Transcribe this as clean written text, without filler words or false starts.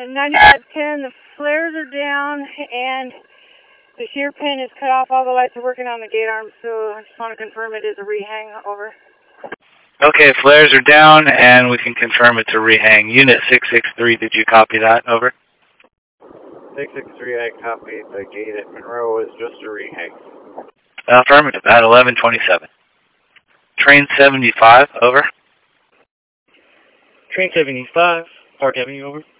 9510, the flares are down and the shear pin is cut off. All the lights are working on the gate arm, so I just want to confirm it is a rehang. Over. Okay, flares are down and we can confirm it's a rehang. Unit 663, did you copy that? Over. 663, I copied. The gate at Monroe is just a rehang. Affirmative, at 1127. Train 75, over. Train 75, Park Avenue, over.